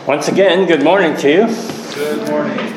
Once again, good morning to you. Good morning.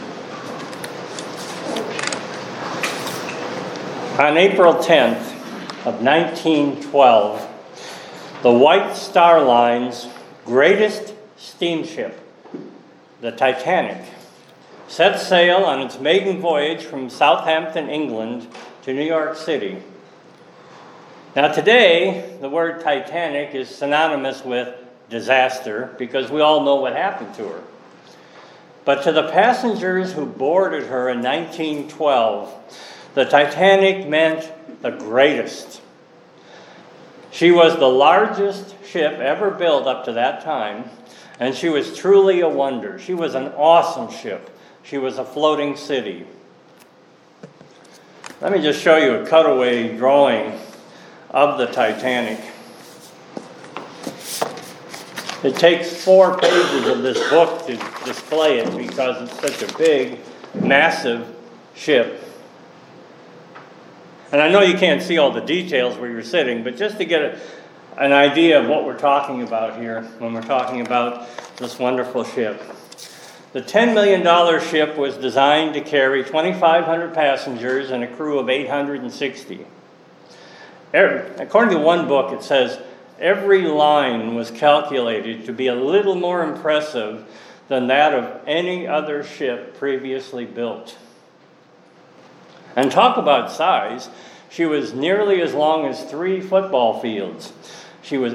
On April 10th of 1912, the White Star Line's greatest steamship, the Titanic, set sail on its maiden voyage from Southampton, England to New York City. Now today, the word Titanic is synonymous with disaster because we all know what happened to her. But to the passengers who boarded her in 1912, the Titanic meant the greatest. She was the largest ship ever built up to that time, and she was truly a wonder. She was an awesome ship. She was a floating city. Let me just show you a cutaway drawing of the Titanic. It takes 4 pages of this book to display it because it's such a big, massive ship. And I know you can't see all the details where you're sitting, but just to get an idea of what we're talking about here when we're talking about this wonderful ship. The $10 million ship was designed to carry 2,500 passengers and a crew of 860. According to one book, it says, every line was calculated to be a little more impressive than that of any other ship previously built. And talk about size, she was nearly as long as 3 football fields. She was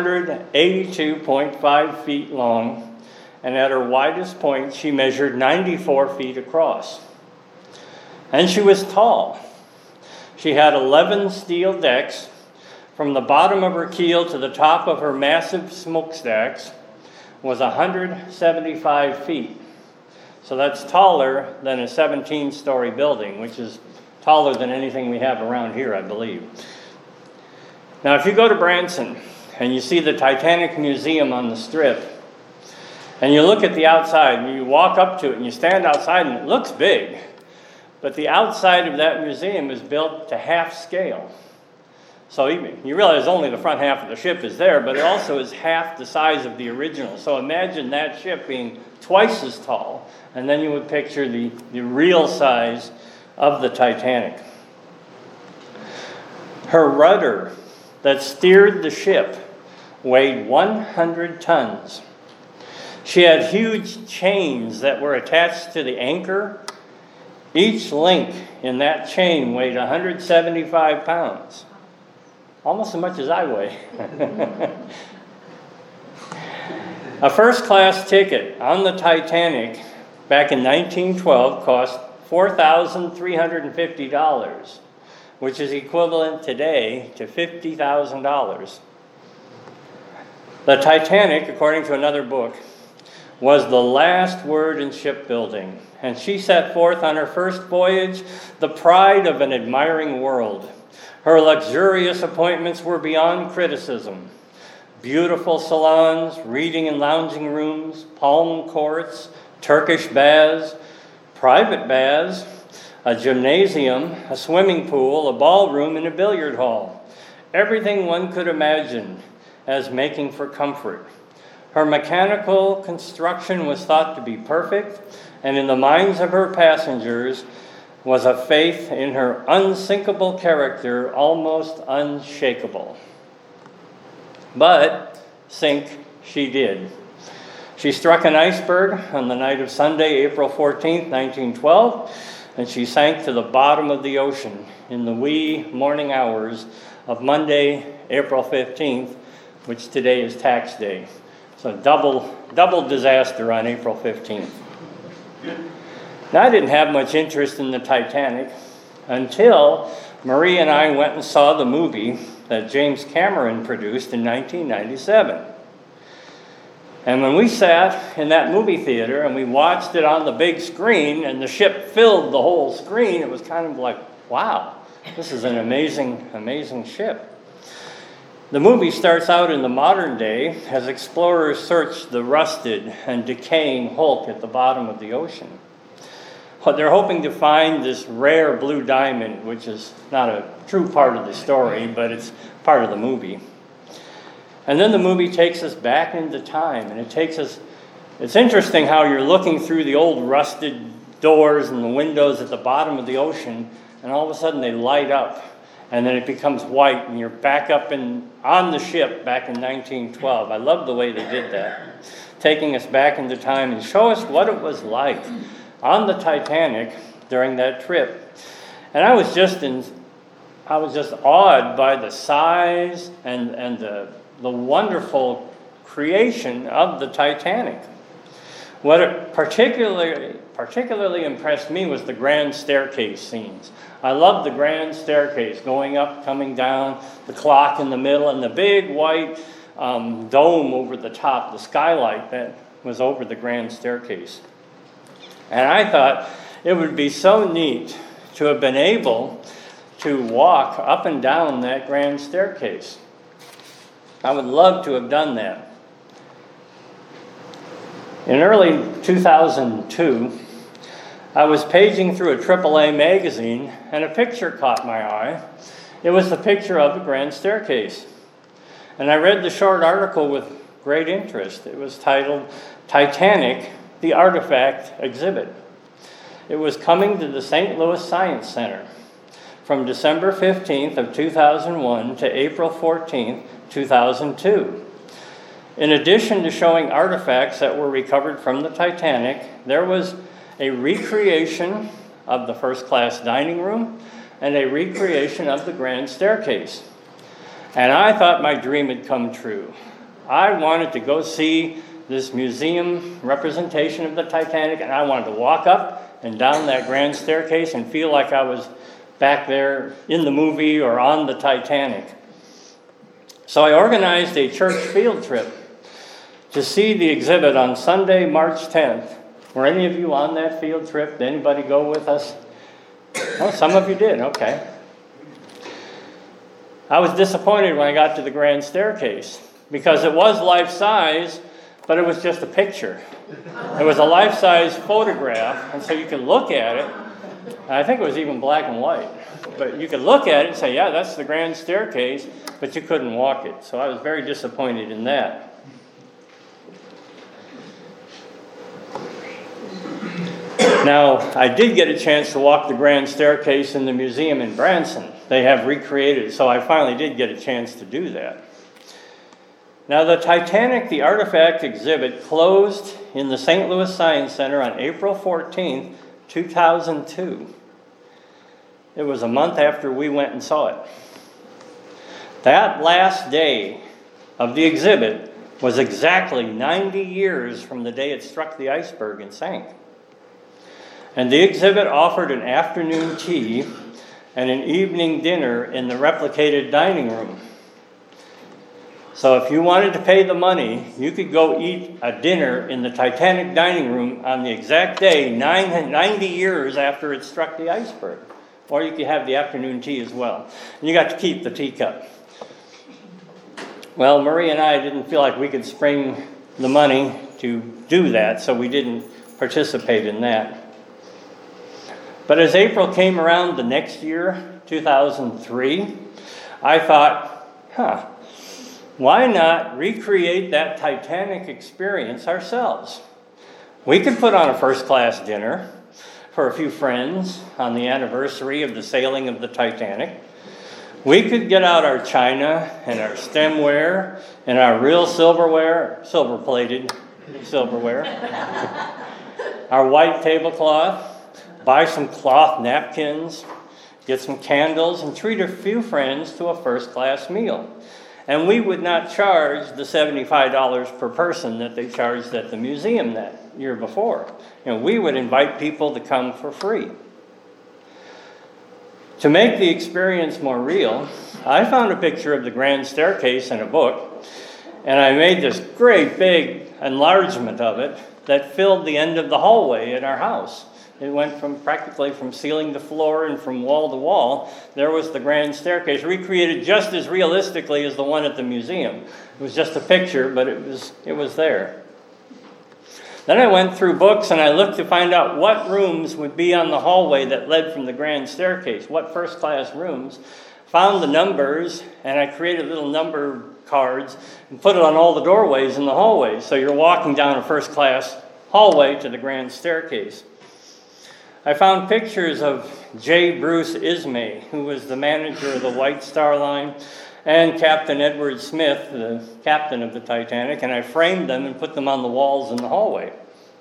882.5 feet long, and at her widest point, she measured 94 feet across. And she was tall. She had 11 steel decks. From the bottom of her keel to the top of her massive smokestacks was 175 feet. So that's taller than a 17-story building, which is taller than anything we have around here, I believe. Now, if you go to Branson and you see the Titanic Museum on the Strip, and you look at the outside, and you walk up to it, and you stand outside, and it looks big, but the outside of that museum is built to half scale. So you realize only the front half of the ship is there, but it also is half the size of the original. So imagine that ship being twice as tall, and then you would picture the real size of the Titanic. Her rudder that steered the ship weighed 100 tons. She had huge chains that were attached to the anchor. Each link in that chain weighed 175 pounds. Almost as much as I weigh. A first-class ticket on the Titanic back in 1912 cost $4,350, which is equivalent today to $50,000. The Titanic, according to another book, was the last word in shipbuilding, and she set forth on her first voyage the pride of an admiring world. Her luxurious appointments were beyond criticism. Beautiful salons, reading and lounging rooms, palm courts, Turkish baths, private baths, a gymnasium, a swimming pool, a ballroom, and a billiard hall. Everything one could imagine as making for comfort. Her mechanical construction was thought to be perfect, and in the minds of her passengers was a faith in her unsinkable character almost unshakable. But sink she did. She struck an iceberg on the night of Sunday, April 14th, 1912, and she sank to the bottom of the ocean in the wee morning hours of Monday, April 15th, which today is tax day. So double disaster on April 15th. Now, I didn't have much interest in the Titanic until Marie and I went and saw the movie that James Cameron produced in 1997. And when we sat in that movie theater and we watched it on the big screen and the ship filled the whole screen, it was kind of like, wow, this is an amazing, amazing ship. The movie starts out in the modern day as explorers search the rusted and decaying hulk at the bottom of the ocean. They're hoping to find this rare blue diamond, which is not a true part of the story, but it's part of the movie. And then the movie takes us back into time, and it takes us It's interesting how you're looking through the old rusted doors and the windows at the bottom of the ocean, and all of a sudden they light up, and then it becomes white, and you're back up on the ship back in 1912. I love the way they did that, taking us back into time and show us what it was like on the Titanic during that trip. And I was just awed by the size and the wonderful creation of the Titanic. What particularly impressed me was the grand staircase scenes. I loved the grand staircase, going up, coming down, the clock in the middle, and the big white dome over the top, the skylight that was over the grand staircase. And I thought it would be so neat to have been able to walk up and down that grand staircase. I would love to have done that. In early 2002, I was paging through a AAA magazine, and a picture caught my eye. It was the picture of the grand staircase. And I read the short article with great interest. It was titled, "Titanic, the Artifact Exhibit." It was coming to the St. Louis Science Center from December 15th of 2001 to April 14th, 2002. In addition to showing artifacts that were recovered from the Titanic, there was a recreation of the first-class dining room and a recreation of the grand staircase. And I thought my dream had come true. I wanted to go see this museum representation of the Titanic, and I wanted to walk up and down that grand staircase and feel like I was back there in the movie or on the Titanic. So I organized a church field trip to see the exhibit on Sunday, March 10th. Were any of you on that field trip? Did anybody go with us? Oh, some of you did, okay. I was disappointed when I got to the grand staircase because it was life-size, but it was just a picture. It was a life-size photograph, and so you could look at it. I think it was even black and white. But you could look at it and say, yeah, that's the grand staircase, but you couldn't walk it. So I was very disappointed in that. Now, I did get a chance to walk the grand staircase in the museum in Branson. They have recreated it, so I finally did get a chance to do that. Now, the Titanic, the Artifact exhibit, closed in the St. Louis Science Center on April 14th, 2002. It was a month after we went and saw it. That last day of the exhibit was exactly 90 years from the day it struck the iceberg and sank. And the exhibit offered an afternoon tea and an evening dinner in the replicated dining room. So if you wanted to pay the money, you could go eat a dinner in the Titanic dining room on the exact day, 90 years after it struck the iceberg. Or you could have the afternoon tea as well. And you got to keep the teacup. Well, Marie and I didn't feel like we could spring the money to do that, so we didn't participate in that. But as April came around the next year, 2003, I thought, why not recreate that Titanic experience ourselves? We could put on a first-class dinner for a few friends on the anniversary of the sailing of the Titanic. We could get out our china and our stemware and our real silver-plated silverware, our white tablecloth, buy some cloth napkins, get some candles, and treat a few friends to a first-class meal. And we would not charge the $75 per person that they charged at the museum that year before. We would invite people to come for free. To make the experience more real, I found a picture of the grand staircase in a book, and I made this great big enlargement of it that filled the end of the hallway in our house. It went practically from ceiling to floor and from wall to wall. There was the grand staircase, recreated just as realistically as the one at the museum. It was just a picture, but it was there. Then I went through books and I looked to find out what rooms would be on the hallway that led from the grand staircase, what first-class rooms found the numbers, and I created little number cards and put it on all the doorways in the hallways. So you're walking down a first-class hallway to the grand staircase. I found pictures of J. Bruce Ismay, who was the manager of the White Star Line, and Captain Edward Smith, the captain of the Titanic, and I framed them and put them on the walls in the hallway.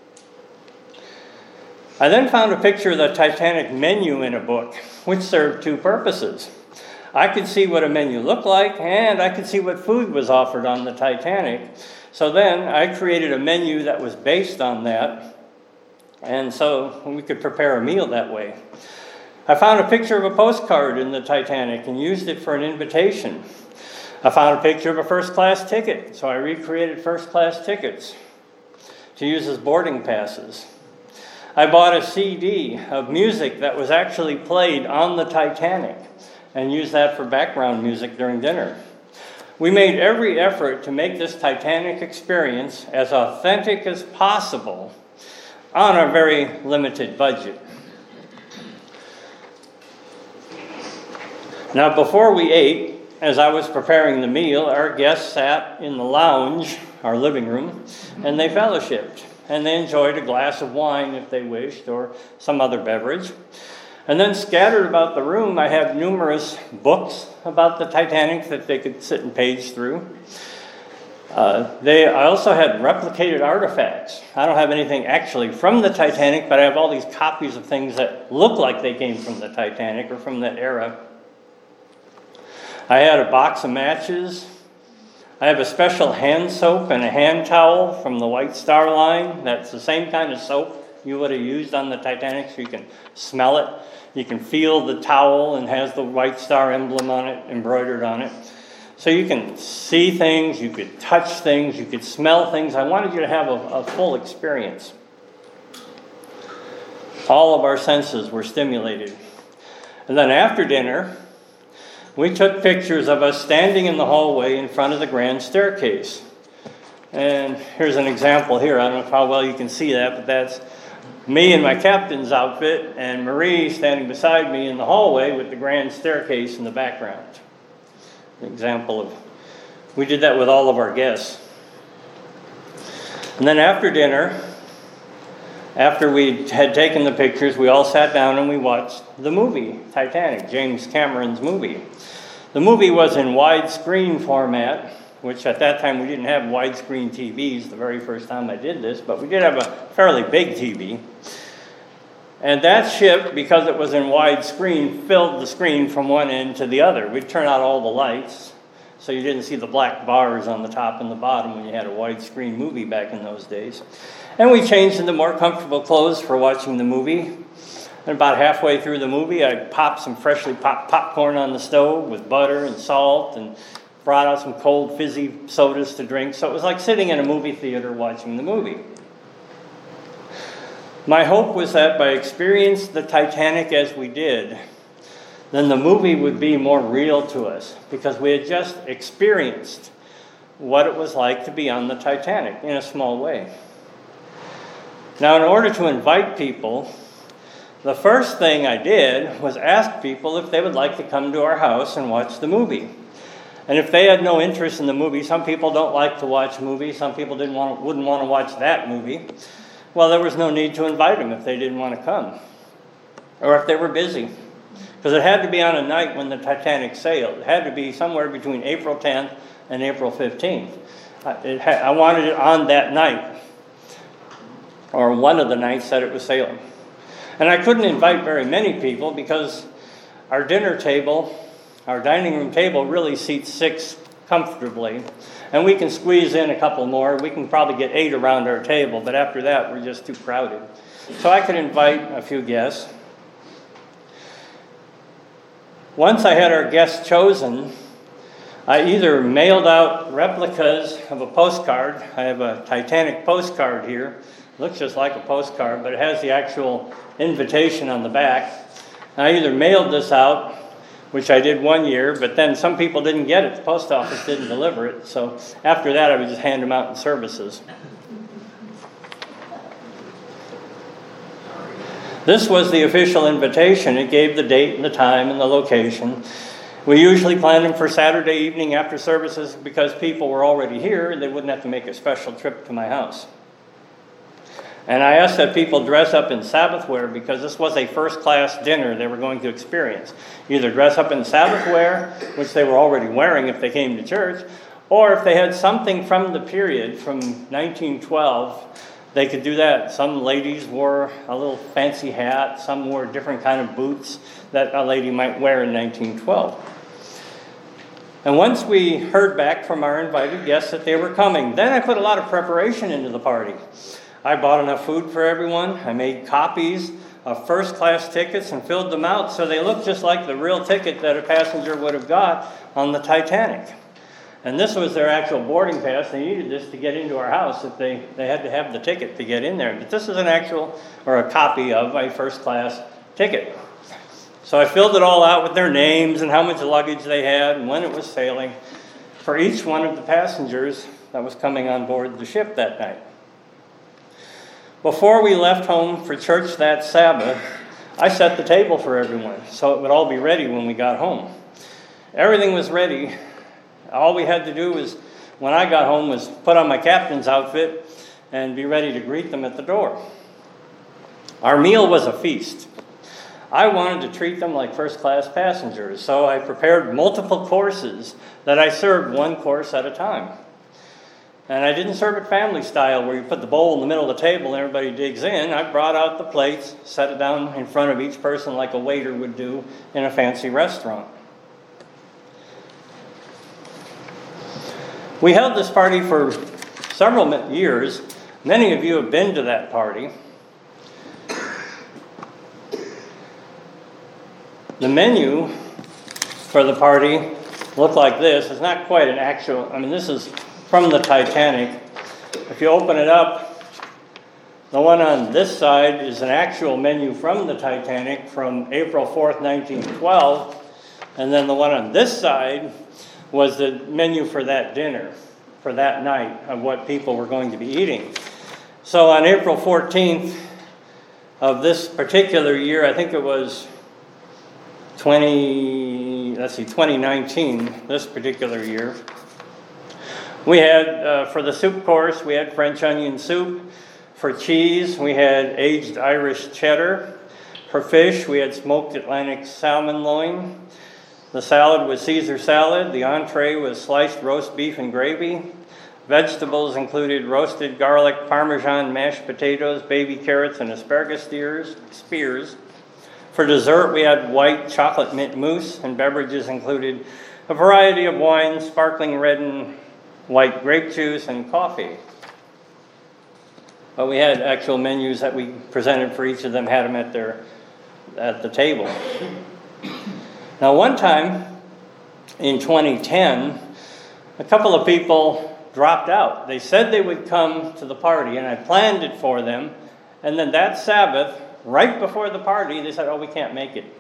I then found a picture of the Titanic menu in a book, which served two purposes. I could see what a menu looked like, and I could see what food was offered on the Titanic. So then I created a menu that was based on that, and so we could prepare a meal that way. I found a picture of a postcard in the Titanic and used it for an invitation. I found a picture of a first-class ticket, so I recreated first-class tickets to use as boarding passes. I bought a CD of music that was actually played on the Titanic and used that for background music during dinner. We made every effort to make this Titanic experience as authentic as possible on a very limited budget. Now, before we ate, as I was preparing the meal, our guests sat in the lounge, our living room, and they fellowshipped. And they enjoyed a glass of wine if they wished, or some other beverage. And then scattered about the room, I have numerous books about the Titanic that they could sit and page through. I also had replicated artifacts. I don't have anything actually from the Titanic, but I have all these copies of things that look like they came from the Titanic or from that era. I had a box of matches. I have a special hand soap and a hand towel from the White Star Line. That's the same kind of soap you would have used on the Titanic, so you can smell it. You can feel the towel and has the White Star emblem on it, embroidered on it. So you can see things, you could touch things, you could smell things. I wanted you to have a full experience. All of our senses were stimulated. And then after dinner, we took pictures of us standing in the hallway in front of the grand staircase. And here's an example here. I don't know how well you can see that, but that's me in my captain's outfit and Marie standing beside me in the hallway with the grand staircase in the background. An example of, we did that with all of our guests. And then after dinner, after we had taken the pictures, we all sat down and we watched the movie, Titanic, James Cameron's movie. The movie was in widescreen format, which at that time we didn't have widescreen TVs the very first time I did this, but we did have a fairly big TV. And that ship, because it was in widescreen, filled the screen from one end to the other. We'd turn out all the lights, so you didn't see the black bars on the top and the bottom when you had a widescreen movie back in those days. And we changed into more comfortable clothes for watching the movie. And about halfway through the movie, I popped some freshly popped popcorn on the stove with butter and salt and brought out some cold fizzy sodas to drink. So it was like sitting in a movie theater watching the movie. My hope was that by experiencing the Titanic as we did, then the movie would be more real to us, because we had just experienced what it was like to be on the Titanic in a small way. Now, in order to invite people, the first thing I did was ask people if they would like to come to our house and watch the movie. And if they had no interest in the movie, some people don't like to watch movies, some people wouldn't want to watch that movie. Well, there was no need to invite them if they didn't want to come, or if they were busy. Because it had to be on a night when the Titanic sailed. It had to be somewhere between April 10th and April 15th. I wanted it on that night, or one of the nights that it was sailing. And I couldn't invite very many people because our dinner table, our dining room table, really seats 6 comfortably. And we can squeeze in a couple more. We can probably get 8 around our table, but after that, we're just too crowded. So I could invite a few guests. Once I had our guests chosen, I either mailed out replicas of a postcard. I have a Titanic postcard here. It looks just like a postcard, but it has the actual invitation on the back. I either mailed this out, which I did one year, but then some people didn't get it. The post office didn't deliver it. So after that, I would just hand them out in services. This was the official invitation. It gave the date and the time and the location. We usually planned them for Saturday evening after services because people were already here and they wouldn't have to make a special trip to my house. And I asked that people dress up in Sabbath wear because this was a first-class dinner they were going to experience. Either dress up in Sabbath wear, which they were already wearing if they came to church, or if they had something from the period, from 1912, they could do that. Some ladies wore a little fancy hat, some wore different kind of boots that a lady might wear in 1912. And once we heard back from our invited guests that they were coming, then I put a lot of preparation into the party. I bought enough food for everyone. I made copies of first-class tickets and filled them out so they looked just like the real ticket that a passenger would have got on the Titanic. And this was their actual boarding pass. They needed this to get into our house. If they had to have the ticket to get in there. But this is an actual, or a copy of a first-class ticket. So I filled it all out with their names and how much luggage they had and when it was sailing for each one of the passengers that was coming on board the ship that night. Before we left home for church that Sabbath, I set the table for everyone so it would all be ready when we got home. Everything was ready. All we had to do was, when I got home, was put on my captain's outfit and be ready to greet them at the door. Our meal was a feast. I wanted to treat them like first-class passengers, so I prepared multiple courses that I served one course at a time. And I didn't serve it family style where you put the bowl in the middle of the table and everybody digs in. I brought out the plates, set it down in front of each person like a waiter would do in a fancy restaurant. We held this party for several years. Many of you have been to that party. The menu for the party looked like this. It's not quite an actual, this is from the Titanic. If you open it up, the one on this side is an actual menu from the Titanic from April 4th, 1912. And then the one on this side was the menu for that dinner, for that night, of what people were going to be eating. So on April 14th of this particular year, I think it was 2019, this particular year, we had, for the soup course, we had French onion soup. For cheese, we had aged Irish cheddar. For fish, we had smoked Atlantic salmon loin. The salad was Caesar salad. The entree was sliced roast beef and gravy. Vegetables included roasted garlic, Parmesan, mashed potatoes, baby carrots, and asparagus spears. For dessert, we had white chocolate mint mousse, and beverages included a variety of wines, sparkling red and white grape juice, and coffee. But we had actual menus that we presented for each of them, had them at the table. Now, one time in 2010, a couple of people dropped out. They said they would come to the party, and I planned it for them. And then that Sabbath, right before the party, they said, "Oh, we can't make it."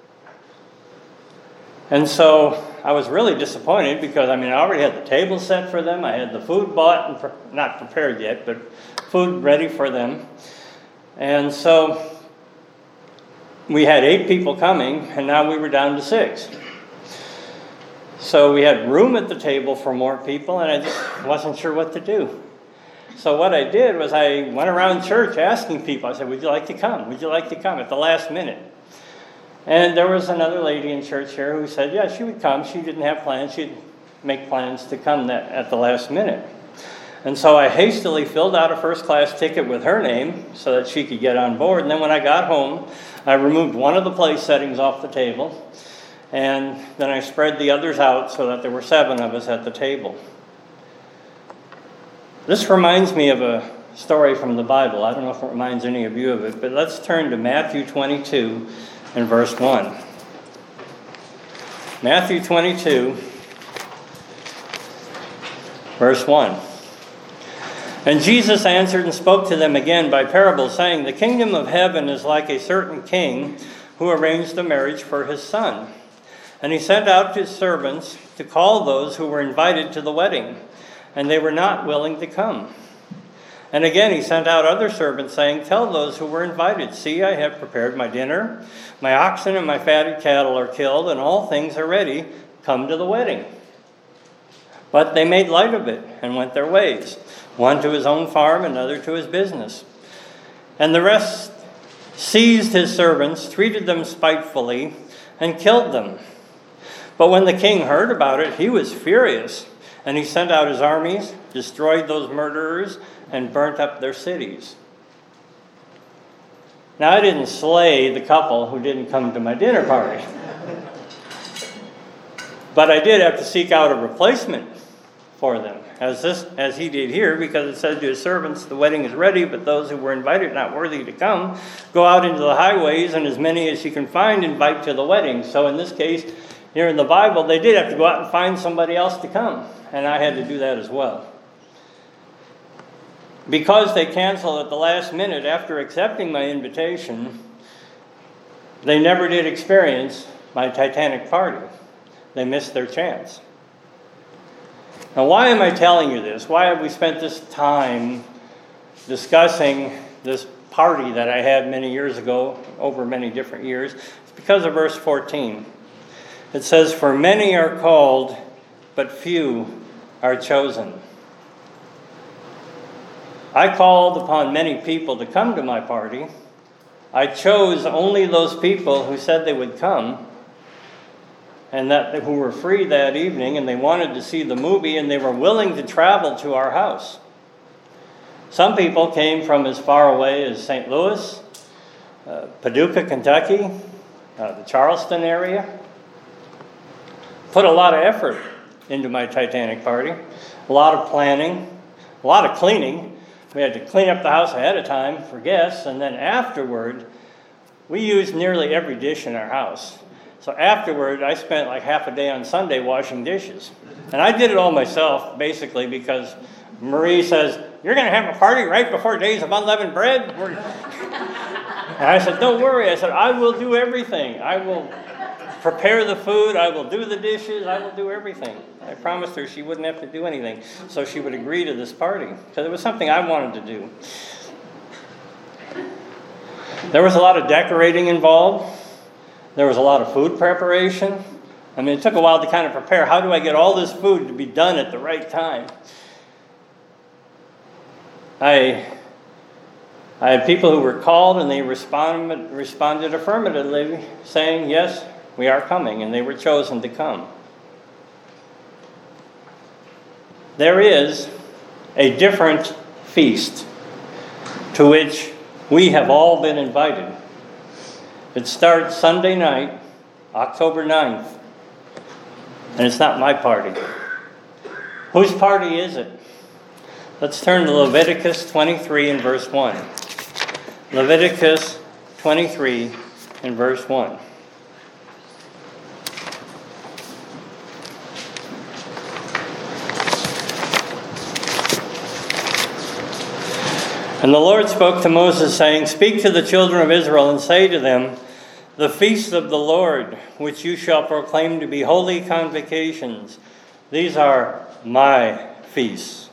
And so I was really disappointed because, I already had the table set for them. I had the food bought and not prepared yet, but food ready for them. And so we had 8 people coming, and now we were down to 6. So we had room at the table for more people, and I just wasn't sure what to do. So what I did was I went around church asking people. I said, "Would you like to come? Would you like to come?" at the last minute. And there was another lady in church here who said, yeah, she would come. She didn't have plans. She'd make plans to come at the last minute. And so I hastily filled out a first-class ticket with her name so that she could get on board. And then when I got home, I removed one of the place settings off the table. And then I spread the others out so that there were 7 of us at the table. This reminds me of a story from the Bible. I don't know if it reminds any of you of it, but let's turn to Matthew 22 and verse 1. Matthew 22, verse 1. And Jesus answered and spoke to them again by parables, saying, "The kingdom of heaven is like a certain king who arranged a marriage for his son. And he sent out his servants to call those who were invited to the wedding, and they were not willing to come. And again he sent out other servants, saying, Tell those who were invited, See, I have prepared my dinner. My oxen and my fatted cattle are killed, and all things are ready. Come to the wedding. But they made light of it and went their ways, one to his own farm, another to his business. And the rest seized his servants, treated them spitefully, and killed them. But when the king heard about it, he was furious, and he sent out his armies, destroyed those murderers, and burnt up their cities. Now, I didn't slay the couple who didn't come to my dinner party. But I did have to seek out a replacement for them, as he did here, because it said to his servants, The wedding is ready, but those who were invited not worthy to come. Go out into the highways, and as many as you can find, invite to the wedding. So in this case, here in the Bible, they did have to go out and find somebody else to come, and I had to do that as well. Because they canceled at the last minute after accepting my invitation, they never did experience my Titanic party. They missed their chance. Now, why am I telling you this? Why have we spent this time discussing this party that I had many years ago, over many different years? It's because of verse 14. It says, For many are called, but few are chosen. I called upon many people to come to my party. I chose only those people who said they would come, and who were free that evening, and they wanted to see the movie, and they were willing to travel to our house. Some people came from as far away as St. Louis, Paducah, Kentucky, the Charleston area. Put a lot of effort into my Titanic party, a lot of planning, a lot of cleaning. We had to clean up the house ahead of time for guests, and then afterward, we used nearly every dish in our house. So afterward, I spent like half a day on Sunday washing dishes. And I did it all myself, basically, because Marie says, You're going to have a party right before Days of Unleavened Bread? And I said, Don't worry. I said, I will do everything. I will prepare the food. I will do the dishes. I will do everything. I promised her she wouldn't have to do anything, so she would agree to this party, because it was something I wanted to do. There was a lot of decorating involved. There was a lot of food preparation. I mean, it took a while to kind of prepare. How do I get all this food to be done at the right time? I had people who were called, and they responded affirmatively, saying, Yes, we are coming, and they were chosen to come. There is a different feast to which we have all been invited. It starts Sunday night, October 9th, and it's not my party. Whose party is it? Let's turn to Leviticus 23 and verse 1. Leviticus 23 and verse 1. And the Lord spoke to Moses, saying, Speak to the children of Israel, and say to them, The feasts of the Lord, which you shall proclaim to be holy convocations, these are my feasts.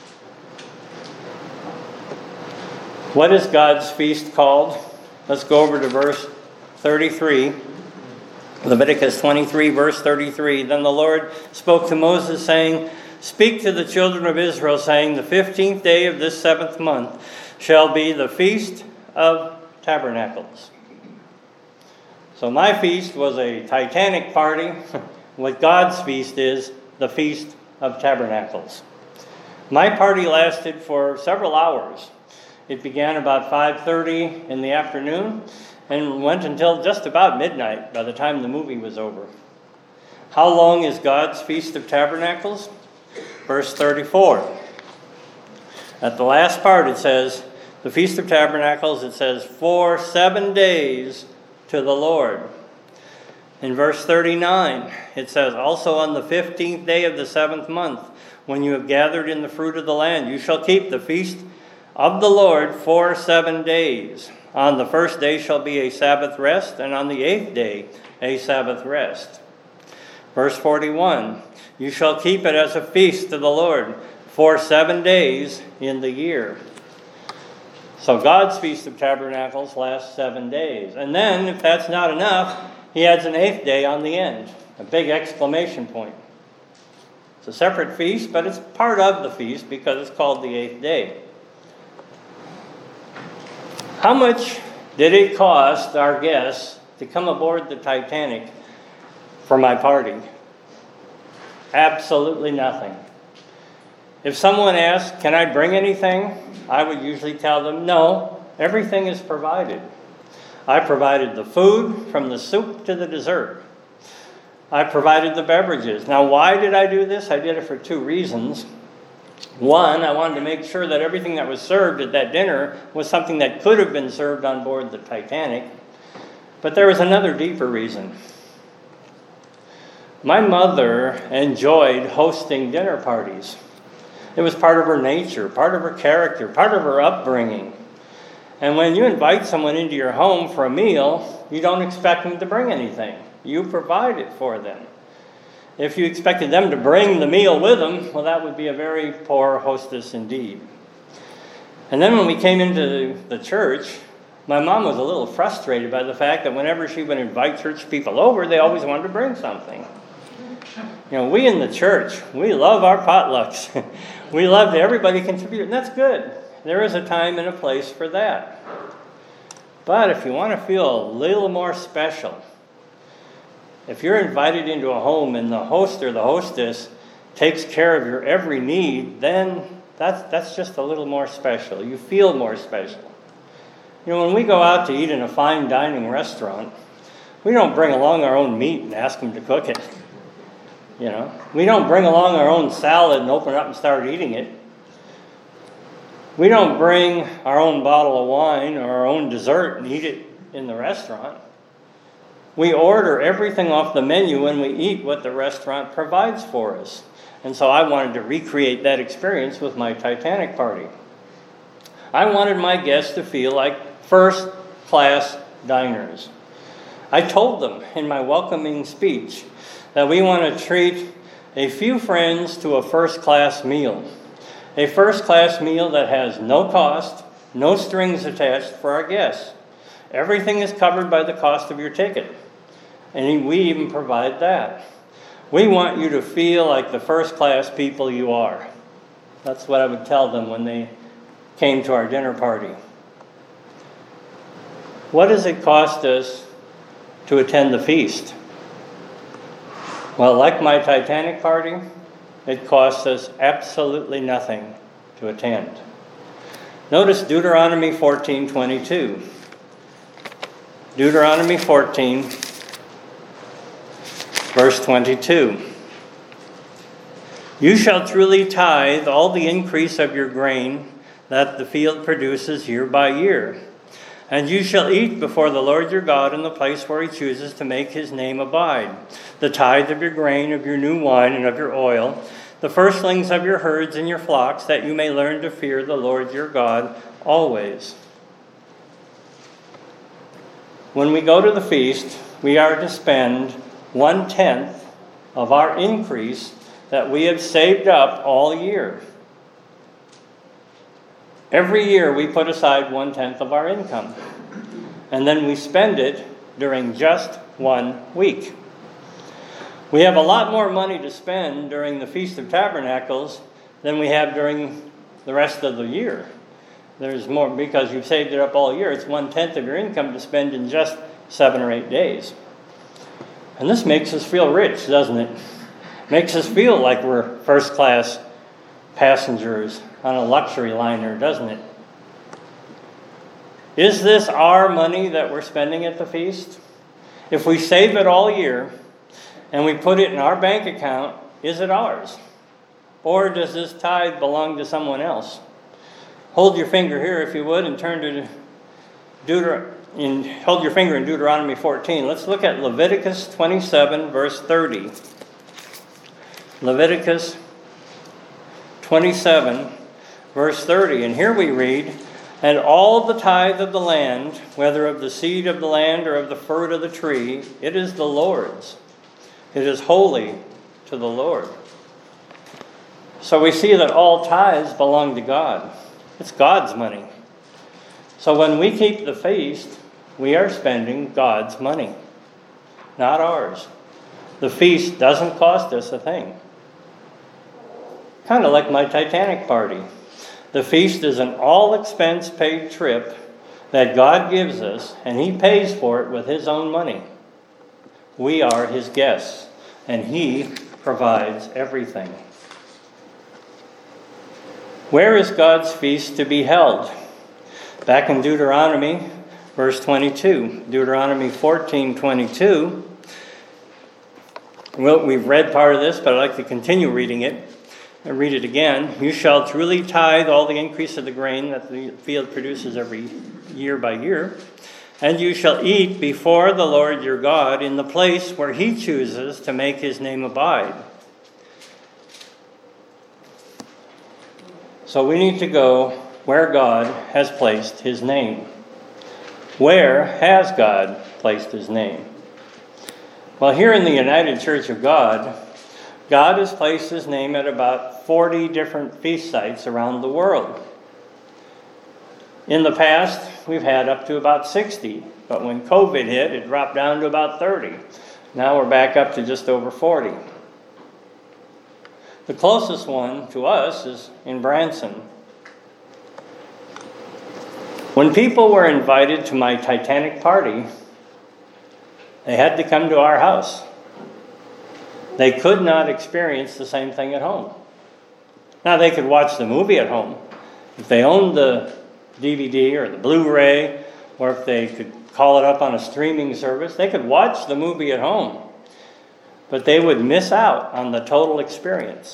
What is God's feast called? Let's go over to verse 33. Leviticus 23, verse 33. Then the Lord spoke to Moses, saying, Speak to the children of Israel, saying, The 15th day of this 7th month shall be the Feast of Tabernacles. So my feast was a Titanic party. What God's feast is the Feast of Tabernacles. My party lasted for several hours. It began about 5:30 in the afternoon and went until just about midnight by the time the movie was over. How long is God's Feast of Tabernacles? Verse 34. At the last part it says, the Feast of Tabernacles, it says, for 7 days to the Lord. In verse 39, it says, also on the 15th day of the 7th month, when you have gathered in the fruit of the land, you shall keep the feast of the Lord for 7 days. On the first day shall be a Sabbath rest, and on the 8th day a Sabbath rest. Verse 41, you shall keep it as a feast to the Lord for 7 days in the year. So God's Feast of Tabernacles lasts 7 days. And then, if that's not enough, he adds an 8th day on the end, a big exclamation point. It's a separate feast, but it's part of the feast because it's called the 8th day. How much did it cost our guests to come aboard the Titanic for my party? Absolutely nothing. If someone asked, can I bring anything? I would usually tell them, no, everything is provided. I provided the food from the soup to the dessert. I provided the beverages. Now, why did I do this? I did it for 2 reasons. One, I wanted to make sure that everything that was served at that dinner was something that could have been served on board the Titanic. But there was another deeper reason. My mother enjoyed hosting dinner parties. It was part of her nature, part of her character, part of her upbringing. And when you invite someone into your home for a meal, you don't expect them to bring anything. You provide it for them. If you expected them to bring the meal with them, well, that would be a very poor hostess indeed. And then when we came into the church, my mom was a little frustrated by the fact that whenever she would invite church people over, they always wanted to bring something. You know, we in the church, we love our potlucks. We love that everybody contribute, and that's good. There is a time and a place for that. But if you want to feel a little more special, if you're invited into a home and the host or the hostess takes care of your every need, then that's just a little more special. You feel more special. You know, when we go out to eat in a fine dining restaurant, we don't bring along our own meat and ask them to cook it. You know, we don't bring along our own salad and open it up and start eating it. We don't bring our own bottle of wine or our own dessert and eat it in the restaurant. We order everything off the menu when we eat what the restaurant provides for us. And so I wanted to recreate that experience with my Titanic party. I wanted my guests to feel like first-class diners. I told them in my welcoming speech that we want to treat a few friends to a first-class meal. A first-class meal that has no cost, no strings attached for our guests. Everything is covered by the cost of your ticket. And we even provide that. We want you to feel like the first-class people you are. That's what I would tell them when they came to our dinner party. What does it cost us to attend the feast? Well, like my Titanic party, it costs us absolutely nothing to attend. Notice Deuteronomy 14:22. Deuteronomy 14, verse 22. You shall truly tithe all the increase of your grain that the field produces year by year. And you shall eat before the Lord your God in the place where he chooses to make his name abide, the tithe of your grain, of your new wine, and of your oil, the firstlings of your herds and your flocks, that you may learn to fear the Lord your God always. When we go to the feast, we are to spend 1/10 of our increase that we have saved up all year. Every year we put aside 1/10 of our income, and then we spend it during just 1 week. We have a lot more money to spend during the Feast of Tabernacles than we have during the rest of the year. There's more because you've saved it up all year. It's 1/10 of your income to spend in just 7 or 8 days. And this makes us feel rich, doesn't it? Makes us feel like we're first-class passengers on a luxury liner, doesn't it? Is this our money that we're spending at the feast? If we save it all year and we put it in our bank account, is it ours? Or does this tithe belong to someone else? Hold your finger here, if you would, and turn to hold your finger in Deuteronomy 14. Let's look at Leviticus 27, verse 30. Leviticus 27, verse 30. And here we read, and all the tithe of the land, whether of the seed of the land or of the fruit of the tree, it is the Lord's. It is holy to the Lord. So we see that all tithes belong to God. It's God's money. So when we keep the feast, we are spending God's money, not ours. The feast doesn't cost us a thing. Kind of like my Titanic party. The feast is an all-expense-paid trip that God gives us, and He pays for it with His own money. We are His guests, and He provides everything. Where is God's feast to be held? Back in Deuteronomy, verse 22. Deuteronomy 14:22. Well, we've read part of this, but I'd like to continue reading it. And read it again. You shall truly tithe all the increase of the grain that the field produces every year by year. And you shall eat before the Lord your God in the place where He chooses to make His name abide. So we need to go where God has placed His name. Where has God placed His name? Well, here in the United Church of God, God has placed His name at about 40 different feast sites around the world. In the past, we've had up to about 60, but when COVID hit, it dropped down to about 30. Now we're back up to just over 40. The closest one to us is in Branson. When people were invited to my Titanic party, they had to come to our house. They could not experience the same thing at home. Now, they could watch the movie at home. If they owned the DVD or the Blu-ray, or if they could call it up on a streaming service, they could watch the movie at home. But they would miss out on the total experience.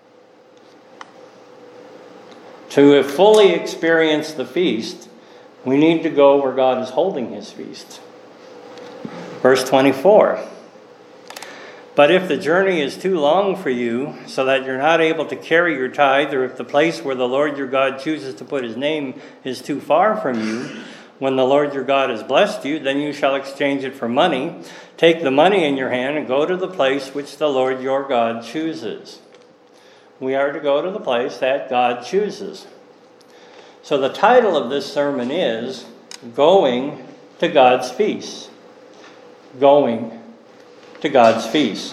To fully experience the feast, we need to go where God is holding His feast. Verse 24. But if the journey is too long for you, so that you're not able to carry your tithe, or if the place where the Lord your God chooses to put His name is too far from you, when the Lord your God has blessed you, then you shall exchange it for money. Take the money in your hand and go to the place which the Lord your God chooses. We are to go to the place that God chooses. So the title of this sermon is Going to God's Feast. Going to God's feast.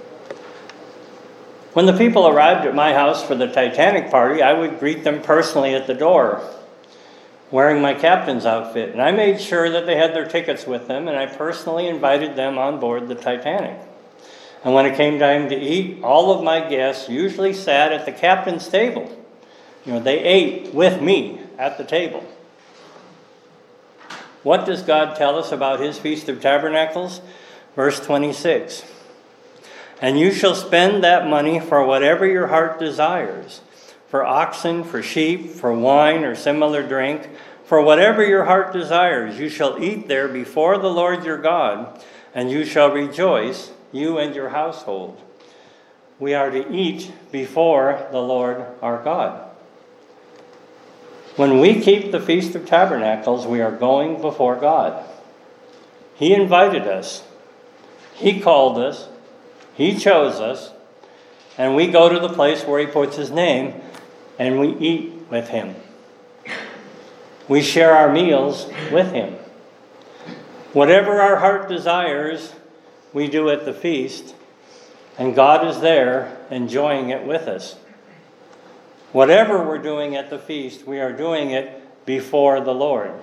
When the people arrived at my house for the Titanic party, I would greet them personally at the door, wearing my captain's outfit. And I made sure that they had their tickets with them, and I personally invited them on board the Titanic. And when it came time to eat, all of my guests usually sat at the captain's table. They ate with me at the table. What does God tell us about His Feast of Tabernacles? Verse 26, and you shall spend that money for whatever your heart desires, for oxen, for sheep, for wine or similar drink, for whatever your heart desires. You shall eat there before the Lord your God, and you shall rejoice, you and your household. We are to eat before the Lord our God. When we keep the Feast of Tabernacles, we are going before God. He invited us. He called us, He chose us, and we go to the place where He puts His name, and we eat with Him. We share our meals with Him. Whatever our heart desires, we do at the feast, and God is there enjoying it with us. Whatever we're doing at the feast, we are doing it before the Lord.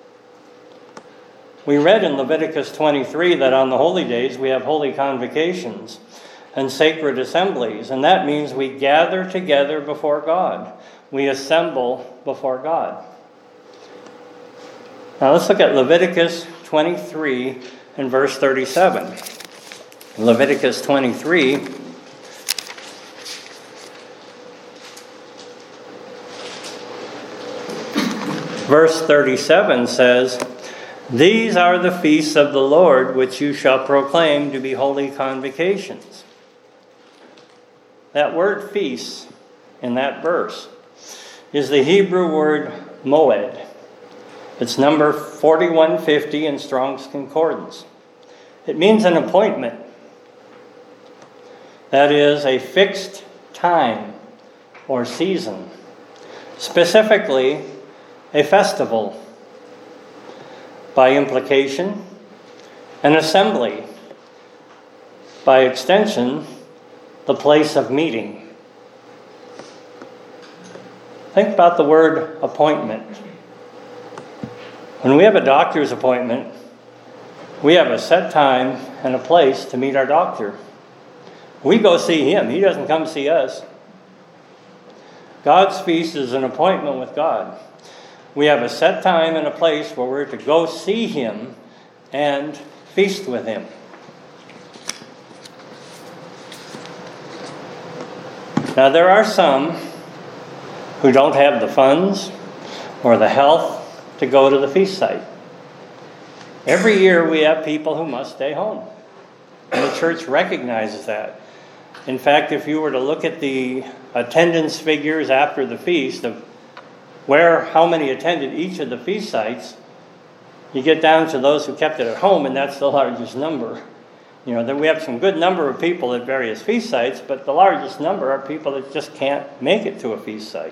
We read in Leviticus 23 that on the holy days we have holy convocations and sacred assemblies, and that means we gather together before God. We assemble before God. Now let's look at Leviticus 23 and verse 37. Leviticus 23, verse 37 says, these are the feasts of the Lord, which you shall proclaim to be holy convocations. That word feast in that verse is the Hebrew word moed. It's number 4150 in Strong's Concordance. It means an appointment. That is a fixed time or season. Specifically, a festival by implication, an assembly, by extension, the place of meeting. Think about the word appointment. When we have a doctor's appointment, we have a set time and a place to meet our doctor. We go see him. He doesn't come see us. God's feast is an appointment with God. We have a set time and a place where we're to go see him and feast with him. Now, there are some who don't have the funds or the health to go to the feast site. Every year we have people who must stay home. And the church recognizes that. In fact, if you were to look at the attendance figures after the feast of how many attended each of the feast sites, you get down to those who kept it at home, and that's the largest number. Then we have some good number of people at various feast sites, but the largest number are people that just can't make it to a feast site.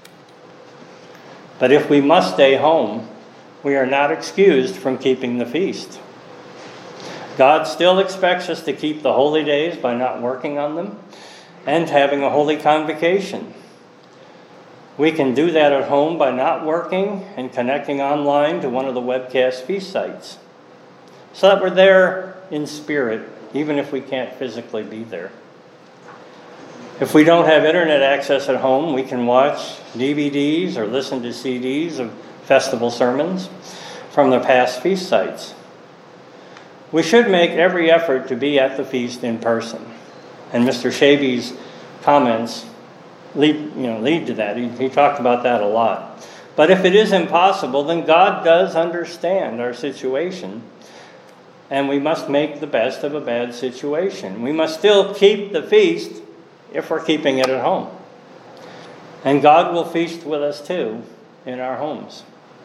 But if we must stay home, we are not excused from keeping the feast. God still expects us to keep the holy days by not working on them and having a holy convocation. We can do that at home by not working and connecting online to one of the webcast feast sites, so that we're there in spirit, even if we can't physically be there. If we don't have internet access at home, we can watch DVDs or listen to CDs of festival sermons from the past feast sites. We should make every effort to be at the feast in person. And Mr. Shaby's comments lead to that. He talked about that a lot. But if it is impossible, then God does understand our situation, and we must make the best of a bad situation. We must still keep the feast if we're keeping it at home. And God will feast with us too in our homes.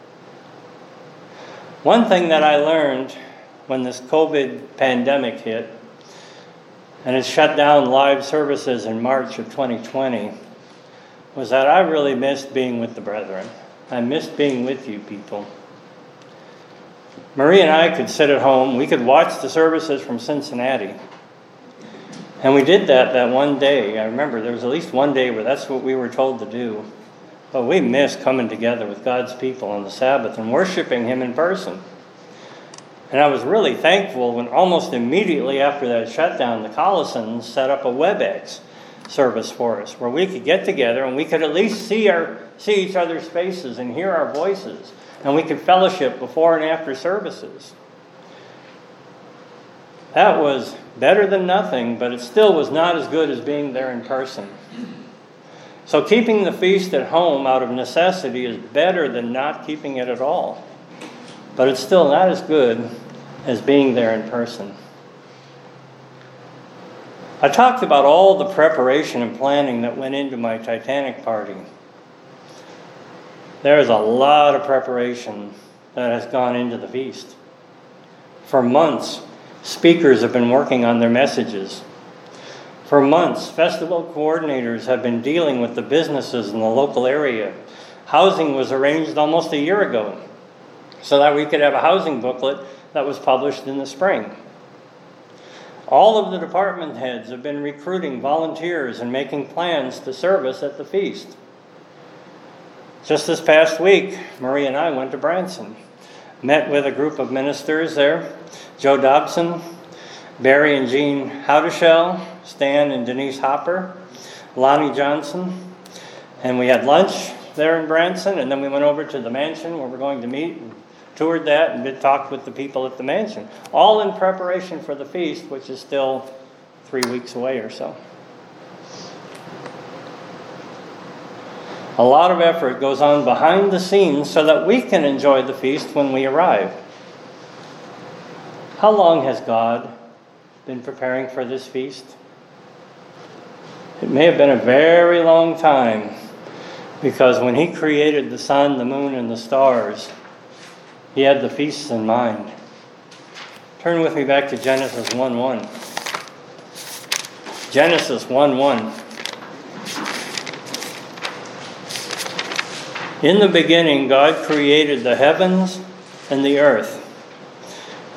One thing that I learned when this COVID pandemic hit, and it shut down live services in March of 2020, was that I really missed being with the brethren. I missed being with you people. Marie and I could sit at home. We could watch the services from Cincinnati. And we did that one day. I remember there was at least one day where that's what we were told to do. But we missed coming together with God's people on the Sabbath and worshiping him in person. And I was really thankful when almost immediately after that shutdown, the Collisons set up a WebEx service for us where we could get together and we could at least see each other's faces and hear our voices. And we could fellowship before and after services. That was better than nothing, but it still was not as good as being there in person. So keeping the feast at home out of necessity is better than not keeping it at all. But it's still not as good as being there in person. I talked about all the preparation and planning that went into my Titanic party. There's a lot of preparation that has gone into the feast. For months, speakers have been working on their messages. For months, festival coordinators have been dealing with the businesses in the local area. Housing was arranged almost a year ago so that we could have a housing booklet that was published in the spring. All of the department heads have been recruiting volunteers and making plans to service at the feast. Just this past week, Marie and I went to Branson, met with a group of ministers there, Joe Dobson, Barry and Jean Howdeshell, Stan and Denise Hopper, Lonnie Johnson, and we had lunch there in Branson, and then we went over to the mansion where we're going to meet and toured that and talked with the people at the mansion, all in preparation for the feast, which is still 3 weeks away or so. A lot of effort goes on behind the scenes so that we can enjoy the feast when we arrive. How long has God been preparing for this feast? It may have been a very long time, because when he created the sun, the moon, and the stars, he had the feasts in mind. Turn with me back to Genesis 1:1. Genesis 1:1. In the beginning, God created the heavens and the earth.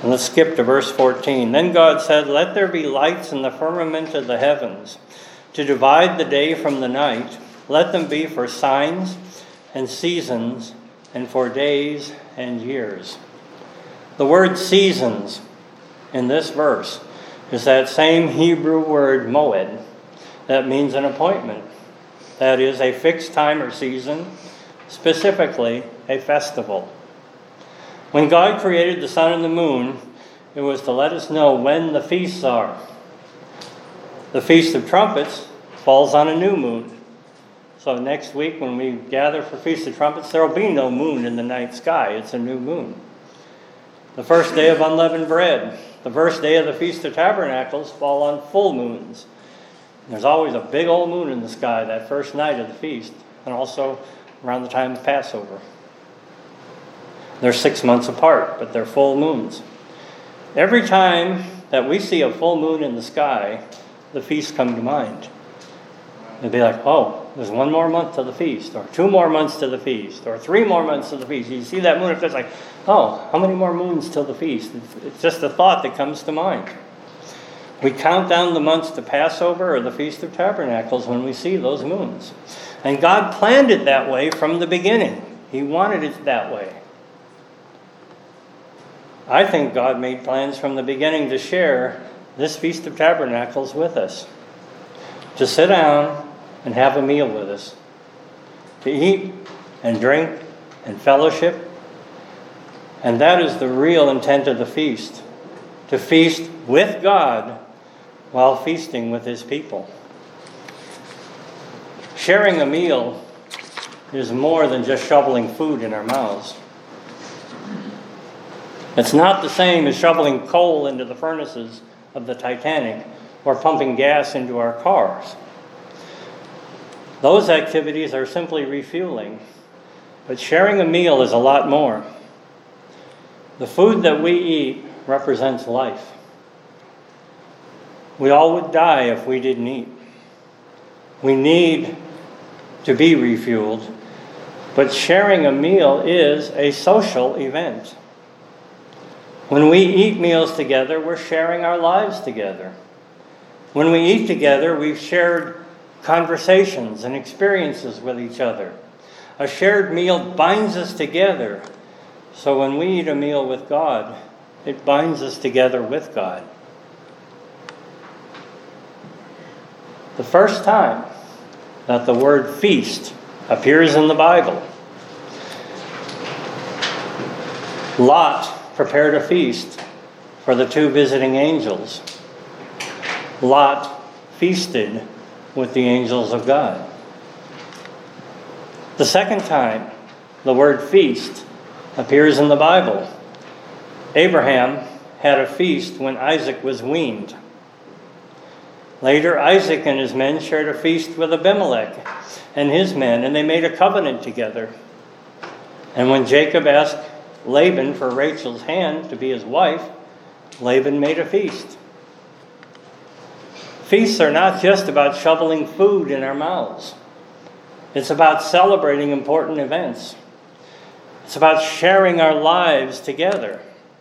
And let's skip to verse 14. Then God said, "Let there be lights in the firmament of the heavens, to divide the day from the night. Let them be for signs and seasons, and for days and years." The word seasons in this verse is that same Hebrew word moed. That means an appointment. That is a fixed time or season, specifically a festival. When God created the sun and the moon, it was to let us know when the feasts are. The Feast of Trumpets falls on a new moon. So next week when we gather for Feast of Trumpets, there will be no moon in the night sky. It's a new moon. The first day of unleavened bread, the first day of the Feast of Tabernacles fall on full moons. There's always a big old moon in the sky that first night of the feast, and also around the time of Passover. They're 6 months apart, but they're full moons. Every time that we see a full moon in the sky, the feasts come to mind. It'd be like, oh, there's 1 more month to the feast, or 2 more months to the feast, or 3 more months to the feast. You see that moon, it's like, oh, how many more moons till the feast? It's just a thought that comes to mind. We count down the months to Passover or the Feast of Tabernacles when we see those moons. And God planned it that way from the beginning. He wanted it that way. I think God made plans from the beginning to share this Feast of Tabernacles with us. To sit down and have a meal with us. To eat and drink and fellowship. And that is the real intent of the feast. To feast with God while feasting with His people. Sharing a meal is more than just shoveling food in our mouths. It's not the same as shoveling coal into the furnaces of the Titanic or pumping gas into our cars. Those activities are simply refueling. But sharing a meal is a lot more. The food that we eat represents life. We all would die if we didn't eat. We need to be refueled, but sharing a meal is a social event. When we eat meals together, we're sharing our lives together. When we eat together, we've shared conversations and experiences with each other. A shared meal binds us together. So when we eat a meal with God, it binds us together with God. The first time that the word feast appears in the Bible, Lot prepared a feast for the 2 visiting angels. Lot feasted with the angels of God. The second time the word feast appears in the Bible, Abraham had a feast when Isaac was weaned. Later, Isaac and his men shared a feast with Abimelech and his men, and they made a covenant together. And when Jacob asked Laban for Rachel's hand to be his wife, Laban made a feast. Feasts are not just about shoveling food in our mouths. It's about celebrating important events. It's about sharing our lives together.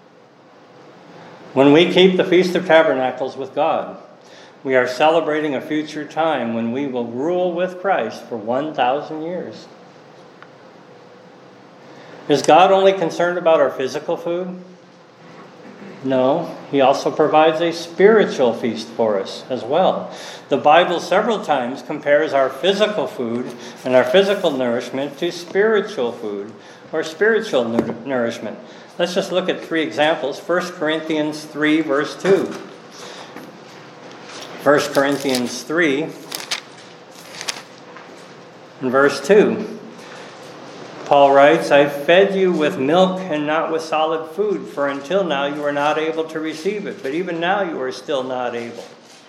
When we keep the Feast of Tabernacles with God, we are celebrating a future time when we will rule with Christ for 1,000 years. Is God only concerned about our physical food? No, He also provides a spiritual feast for us as well. The Bible several times compares our physical food and our physical nourishment to spiritual food or spiritual nourishment. Let's just look at 3 examples. 1 Corinthians 3, verse 2. 1 Corinthians 3 and verse 2. Paul writes, "I fed you with milk and not with solid food, for until now you were not able to receive it, but even now you are still not able."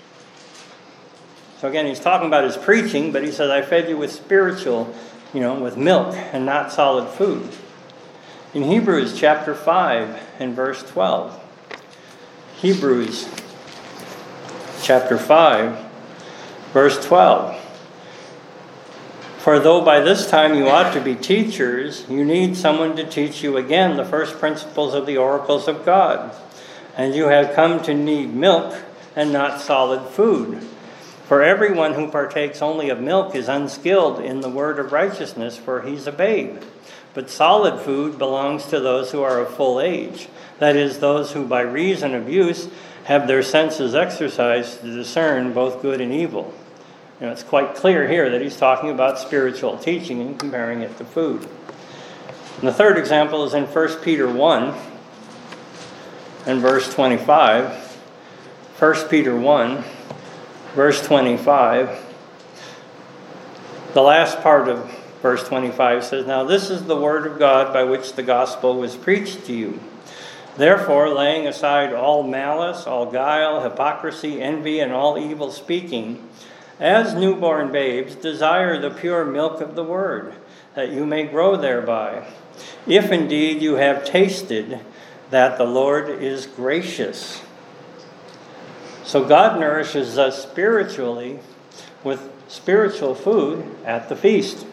So again, he's talking about his preaching, but he says, I fed you with spiritual, with milk and not solid food. In Hebrews chapter 5 and verse 12. Hebrews chapter 5, verse 12. "For though by this time you ought to be teachers, you need someone to teach you again the first principles of the oracles of God. and you have come to need milk and not solid food. For everyone who partakes only of milk is unskilled in the word of righteousness, for he's a babe. But solid food belongs to those who are of full age, that is, those who by reason of use have their senses exercised to discern both good and evil. It's quite clear here that he's talking about spiritual teaching and comparing it to food. And the third example is in 1 Peter 1 and verse 25. 1 Peter 1, verse 25. The last part of verse 25 says, "Now this is the word of God by which the gospel was preached to you. Therefore, laying aside all malice, all guile, hypocrisy, envy, and all evil speaking, as newborn babes, desire the pure milk of the word, that you may grow thereby, if indeed you have tasted that the Lord is gracious." So God nourishes us spiritually with spiritual food at the feast.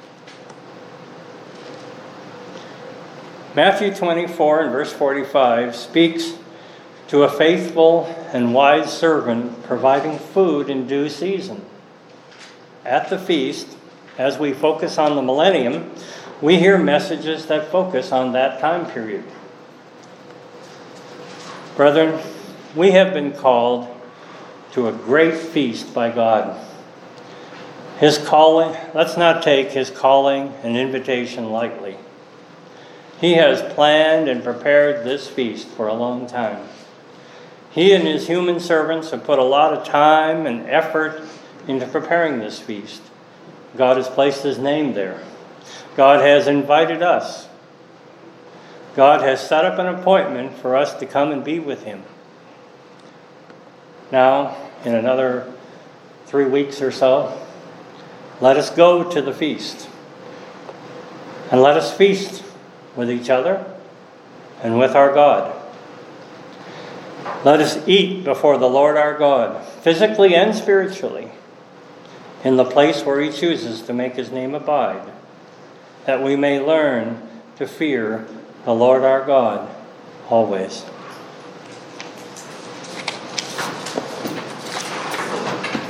Matthew 24 and verse 45 speaks to a faithful and wise servant providing food in due season. At the feast, as we focus on the millennium, we hear messages that focus on that time period. Brethren, we have been called to a great feast by God. His calling, let's not take his calling and invitation lightly. He has planned and prepared this feast for a long time. He and his human servants have put a lot of time and effort into preparing this feast. God has placed his name there. God has invited us. God has set up an appointment for us to come and be with him. Now, in another 3 weeks or so, let us go to the feast. And let us feast with each other and with our God. Let us eat before the Lord our God, physically and spiritually, in the place where he chooses to make his name abide, that we may learn to fear the Lord our God always.